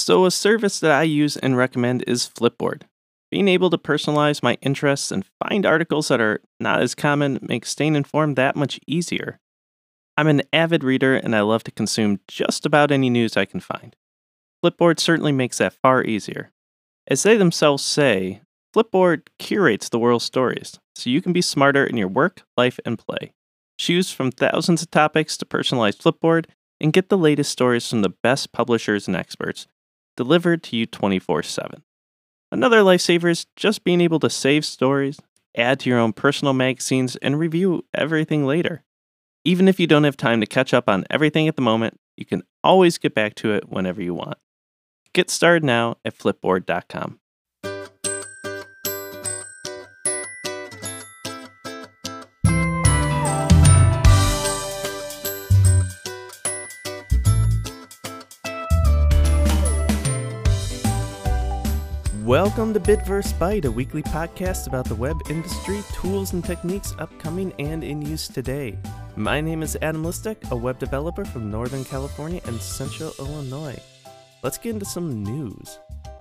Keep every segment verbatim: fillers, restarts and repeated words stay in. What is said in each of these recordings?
So, a service that I use and recommend is Flipboard. Being able to personalize my interests and find articles that are not as common makes staying informed that much easier. I'm an avid reader and I love to consume just about any news I can find. Flipboard certainly makes that far easier. As they themselves say, Flipboard curates the world's stories, so you can be smarter in your work, life, and play. Choose from thousands of topics to personalize Flipboard and get the latest stories from the best publishers and experts, delivered to you twenty-four seven. Another lifesaver is just being able to save stories, add to your own personal magazines, and review everything later. Even if you don't have time to catch up on everything at the moment, you can always get back to it whenever you want. Get started now at flipboard dot com. Welcome to Bitverse Byte, a weekly podcast about the web industry, tools and techniques upcoming and in use today. My name is Adam Listek, a web developer from Northern California and Central Illinois. Let's get into some news.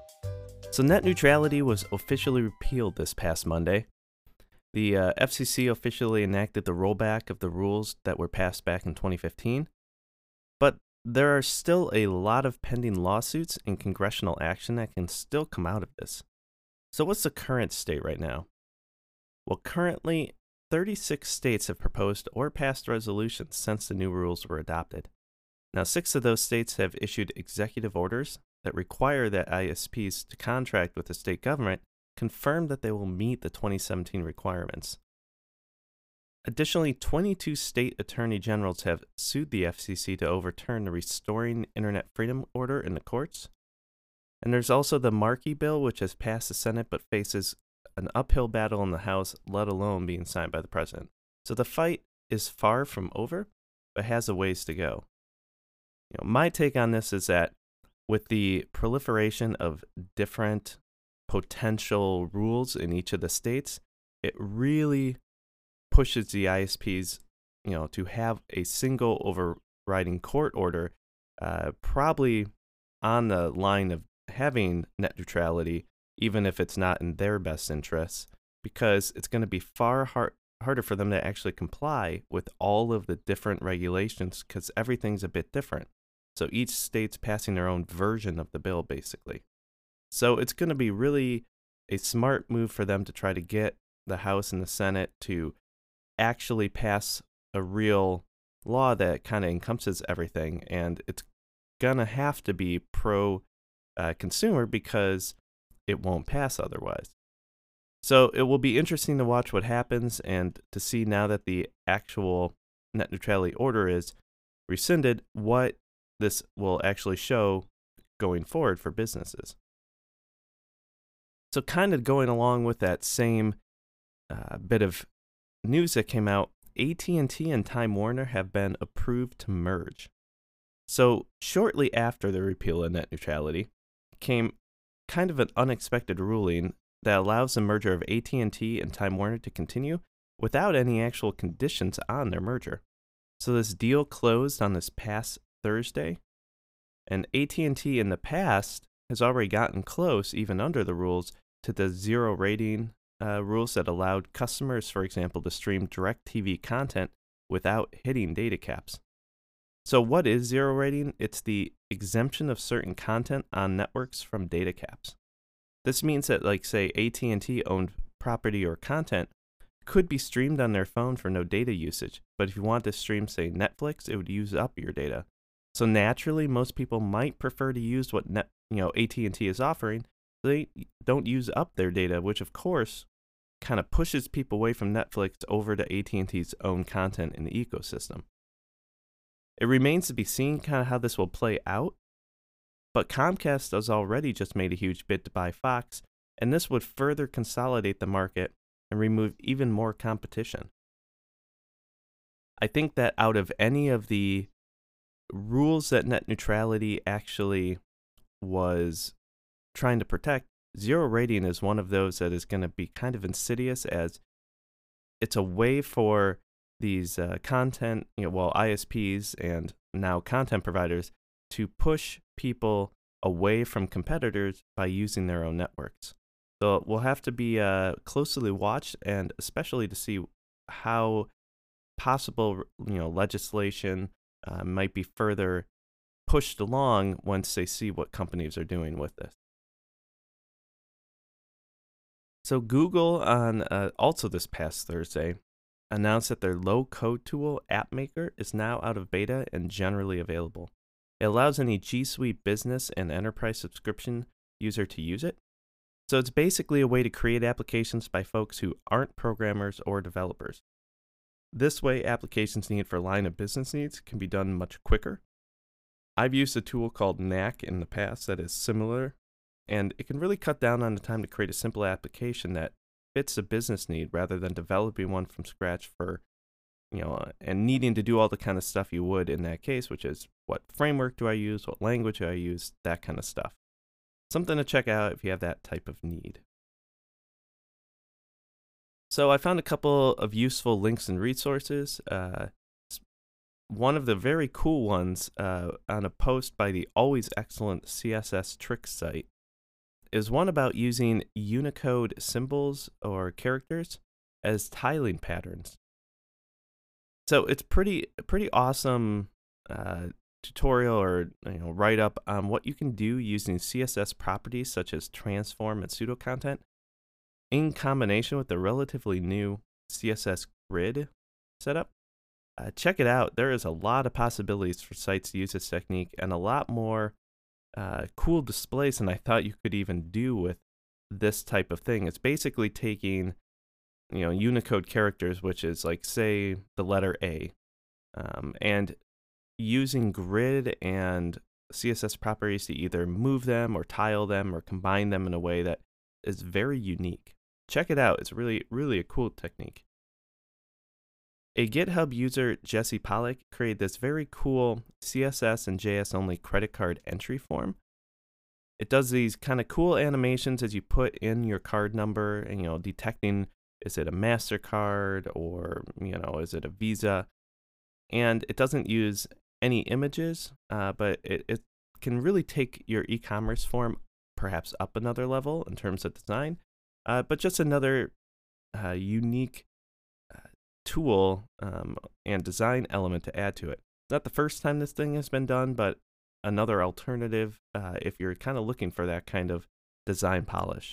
So net neutrality was officially repealed this past Monday. The uh, F C C officially enacted the rollback of the rules that were passed back in twenty fifteen, but there are still a lot of pending lawsuits and congressional action that can still come out of this. So what's the current state right now? Well, currently, thirty-six states have proposed or passed resolutions since the new rules were adopted. Now, six of those states have issued executive orders that require that I S Ps to contract with the state government confirm that they will meet the twenty seventeen requirements. Additionally, twenty-two state attorney generals have sued the F C C to overturn the Restoring Internet Freedom Order in the courts. And there's also the Markey bill, which has passed the Senate but faces an uphill battle in the House, let alone being signed by the president. So the fight is far from over, but has a ways to go. You know, my take on this is that with the proliferation of different potential rules in each of the states, it really pushes the I S Ps, you know, to have a single overriding court order, uh, probably on the line of having net neutrality, even if it's not in their best interests, because it's going to be far hard, harder for them to actually comply with all of the different regulations, because everything's a bit different. So each state's passing their own version of the bill, basically. So it's going to be really a smart move for them to try to get the House and the Senate to actually pass a real law that kind of encompasses everything, and it's gonna have to be pro uh, consumer because it won't pass otherwise. So it will be interesting to watch what happens and to see, now that the actual net neutrality order is rescinded, what this will actually show going forward for businesses. So kind of going along with that same uh, bit of news that came out, A T and T and Time Warner have been approved to merge. So shortly after the repeal of net neutrality came kind of an unexpected ruling that allows the merger of A T and T and Time Warner to continue without any actual conditions on their merger. So this deal closed on this past Thursday, and A T and T in the past has already gotten close, even under the rules, to the zero rating Uh, rules that allowed customers, for example, to stream DirecTV content without hitting data caps. So what is zero rating? It's the exemption of certain content on networks from data caps. This means that, like, say, A T and T owned property or content could be streamed on their phone for no data usage, but if you want to stream, say, Netflix, it would use up your data. So naturally, most people might prefer to use what net, you know, A T and T is offering. They don't use up their data, which of course kind of pushes people away from Netflix over to A T and T's own content in the ecosystem. It remains to be seen kind of how this will play out, but Comcast has already just made a huge bid to buy Fox, and this would further consolidate the market and remove even more competition. I think that out of any of the rules that net neutrality actually was trying to protect, zero rating is one of those that is going to be kind of insidious, as it's a way for these uh, content, you know, well, I S Ps and now content providers to push people away from competitors by using their own networks. So we'll have to be uh, closely watched, and especially to see how possible you know legislation uh, might be further pushed along once they see what companies are doing with this. So Google on uh, also this past Thursday announced that their low-code tool AppMaker is now out of beta and generally available. It allows any G Suite business and enterprise subscription user to use it. So it's basically a way to create applications by folks who aren't programmers or developers. This way, applications needed for line of business needs can be done much quicker. I've used a tool called Knack in the past that is similar, and it can really cut down on the time to create a simple application that fits a business need rather than developing one from scratch for, you know, and needing to do all the kind of stuff you would in that case, which is what framework do I use, what language do I use, that kind of stuff. Something to check out if you have that type of need. So I found a couple of useful links and resources. Uh, one of the very cool ones uh, on a post by the always excellent C S S Tricks site is one about using Unicode symbols or characters as tiling patterns. So it's pretty pretty awesome uh, tutorial or you know write up on what you can do using C S S properties such as transform and pseudo content in combination with the relatively new C S S grid setup. Uh, check it out. There is a lot of possibilities for sites to use this technique and a lot more uh, cool displays than I thought you could even do with this type of thing. It's basically taking you know Unicode characters, which is like say the letter A, um, and using grid and C S S properties to either move them or tile them or combine them in a way that is very unique. Check it out. It's really, really a cool technique. A GitHub user, Jesse Pollock, created this very cool C S S and J S only credit card entry form. It does these kind of cool animations as you put in your card number and, you know, detecting is it a MasterCard or, you know, is it a Visa? And it doesn't use any images, uh, but it, it can really take your e-commerce form perhaps up another level in terms of design. Uh, but just another uh, unique uh, tool um, and design element to add to it. Not the first time this thing has been done, but another alternative uh, if you're kind of looking for that kind of design polish.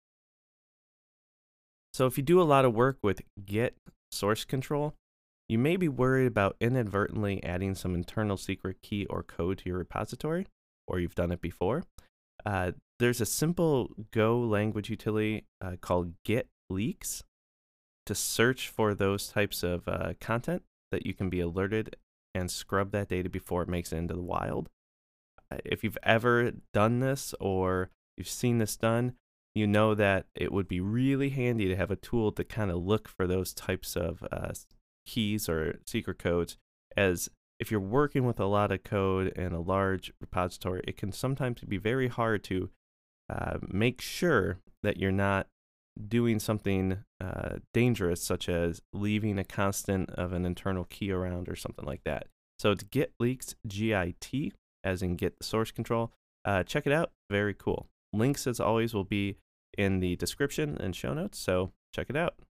So if you do a lot of work with Git source control, you may be worried about inadvertently adding some internal secret key or code to your repository, or you've done it before. Uh, there's a simple Go language utility uh, called Git Leaks to search for those types of uh, content that you can be alerted and scrub that data before it makes it into the wild. Uh, if you've ever done this or you've seen this done, you know that it would be really handy to have a tool to kind of look for those types of uh, keys or secret codes, as if you're working with a lot of code and a large repository, it can sometimes be very hard to uh, make sure that you're not doing something uh, dangerous, such as leaving a constant of an internal key around or something like that. So it's Git Leaks, G I T, as in Git source control. Uh, check it out. Very cool. Links, as always, will be in the description and show notes, so check it out.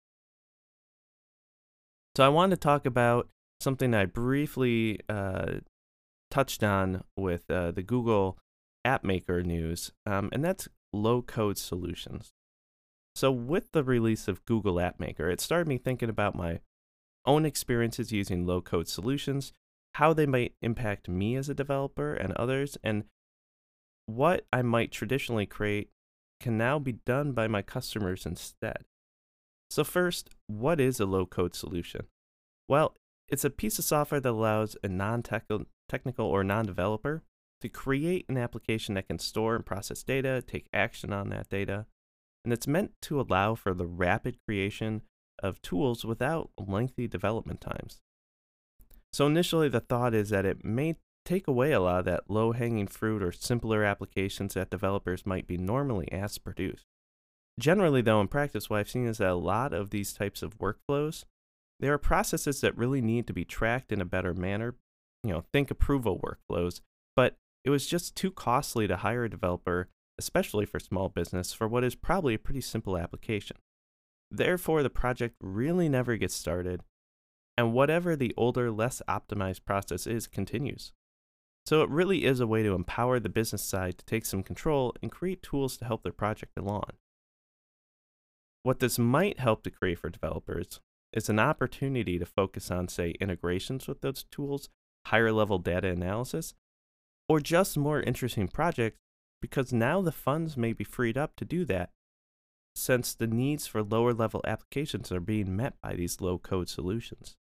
So I wanted to talk about something I briefly uh, touched on with uh, the Google AppMaker news, um, and that's low-code solutions. So with the release of Google AppMaker, it started me thinking about my own experiences using low-code solutions, how they might impact me as a developer and others, and what I might traditionally create can now be done by my customers instead. So first, what is a low-code solution? Well, it's a piece of software that allows a non-technical or non-developer to create an application that can store and process data, take action on that data, and it's meant to allow for the rapid creation of tools without lengthy development times. So initially, the thought is that it may take away a lot of that low-hanging fruit or simpler applications that developers might be normally asked to produce. Generally, though, in practice, what I've seen is that a lot of these types of workflows, there are processes that really need to be tracked in a better manner. You know, think approval workflows, but it was just too costly to hire a developer, especially for small business, for what is probably a pretty simple application. Therefore, the project really never gets started, and whatever the older, less optimized process is continues. So it really is a way to empower the business side to take some control and create tools to help their project along. What this might help to create for developers is an opportunity to focus on, say, integrations with those tools, higher level data analysis, or just more interesting projects, because now the funds may be freed up to do that, since the needs for lower level applications are being met by these low code solutions.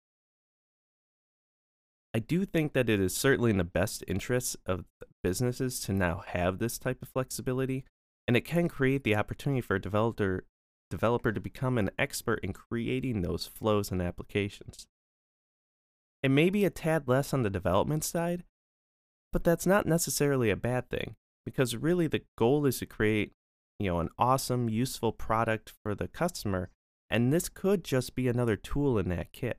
I do think that it is certainly in the best interests of businesses to now have this type of flexibility, and it can create the opportunity for a developer, developer to become an expert in creating those flows and applications. It may be a tad less on the development side, but that's not necessarily a bad thing, because really the goal is to create, you know, an awesome, useful product for the customer, and this could just be another tool in that kit.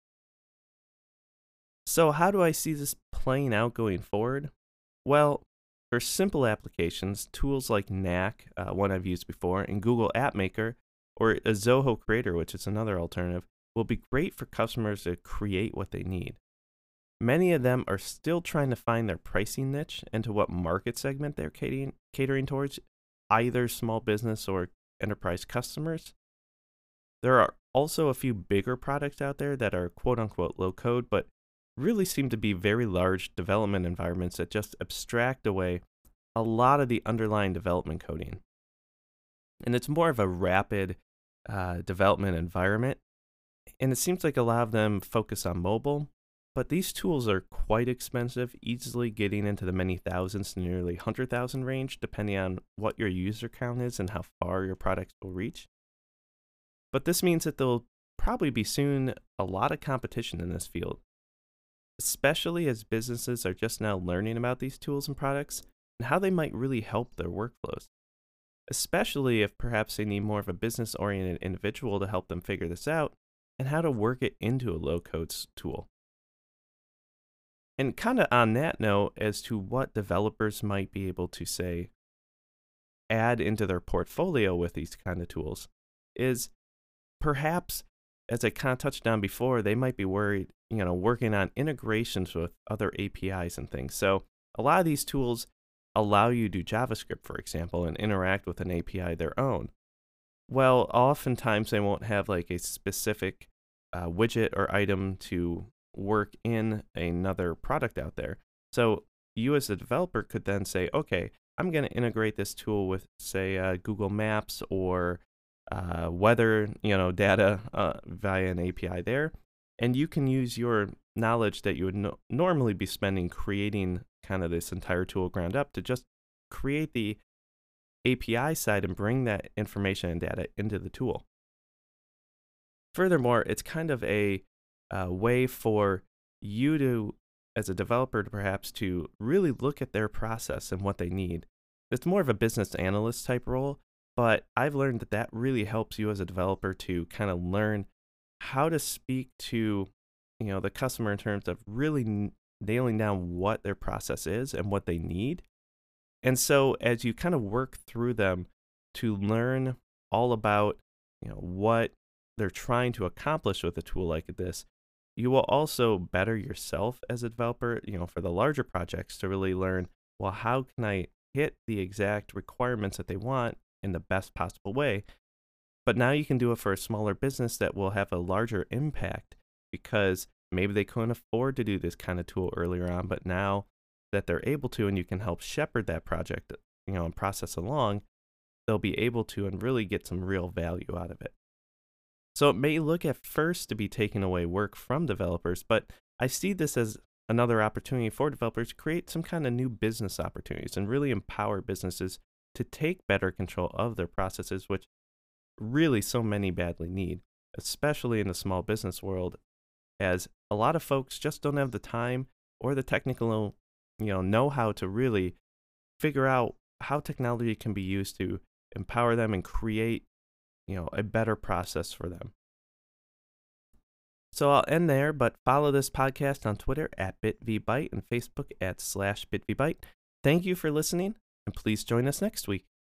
So how do I see this playing out going forward? Well, for simple applications, tools like Knack, uh, one I've used before, and Google App Maker, or a Zoho Creator, which is another alternative, will be great for customers to create what they need. Many of them are still trying to find their pricing niche and to what market segment they're catering, catering towards, either small business or enterprise customers. There are also a few bigger products out there that are quote-unquote low code, but really seem to be very large development environments that just abstract away a lot of the underlying development coding. And it's more of a rapid uh, development environment, and it seems like a lot of them focus on mobile, but these tools are quite expensive, easily getting into the many thousands to nearly one hundred thousand range, depending on what your user count is and how far your products will reach. But this means that there'll probably be soon a lot of competition in this field, especially as businesses are just now learning about these tools and products and how they might really help their workflows, especially if perhaps they need more of a business-oriented individual to help them figure this out and how to work it into a low-code tool. And kind of on that note, as to what developers might be able to, say, add into their portfolio with these kind of tools, is perhaps, as I kind of touched on before, they might be worried, you know, working on integrations with other A P Is and things. So a lot of these tools allow you to do JavaScript, for example, and interact with an A P I their own. Well, oftentimes they won't have like a specific uh, widget or item to work in another product out there. So you as a developer could then say, okay, I'm going to integrate this tool with, say, uh, Google Maps or uh, weather, you know, data uh, via an A P I there. And you can use your knowledge that you would no- normally be spending creating kind of this entire tool ground up to just create the A P I side and bring that information and data into the tool. Furthermore, it's kind of a, a way for you to, as a developer, to perhaps to really look at their process and what they need. It's more of a business analyst type role, but I've learned that that really helps you as a developer to kind of learn how to speak to, you know, the customer in terms of really n- nailing down what their process is and what they need. And so as you kind of work through them to learn all about, you know, what they're trying to accomplish with a tool like this, you will also better yourself as a developer, you know, for the larger projects to really learn, well, how can I hit the exact requirements that they want in the best possible way? But now you can do it for a smaller business that will have a larger impact because maybe they couldn't afford to do this kind of tool earlier on, but now that they're able to and you can help shepherd that project, you know, and process along, they'll be able to and really get some real value out of it. So it may look at first to be taking away work from developers, but I see this as another opportunity for developers to create some kind of new business opportunities and really empower businesses to take better control of their processes, which really so many badly need, especially in the small business world, as a lot of folks just don't have the time or the technical, you know, know-how to really figure out how technology can be used to empower them and create, you know, a better process for them. So I'll end there, but follow this podcast on Twitter at BitVByte and Facebook at slash BitVByte. Thank you for listening, and please join us next week.